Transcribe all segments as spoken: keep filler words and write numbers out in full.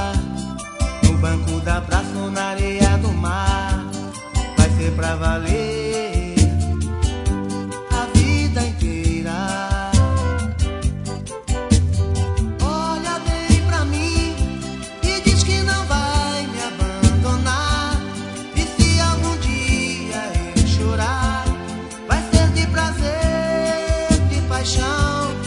no banco da praça ou na areia do mar. Vai ser pra valer a vida inteira. Olha bem pra mim e diz que não vai me abandonar. E se algum dia eu chorar, vai ser de prazer, de paixão.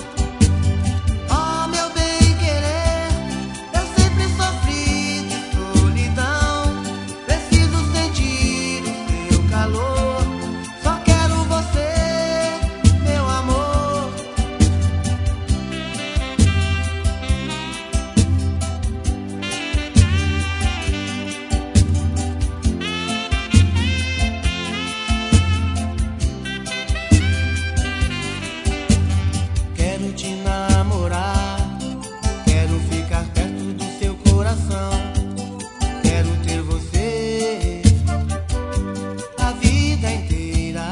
Te namorar, quero ficar perto do seu coração, quero ter você a vida inteira.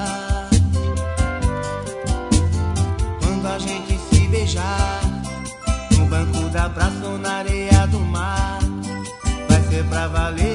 Quando a gente se beijar, no banco da praça ou na areia do mar, vai ser pra valer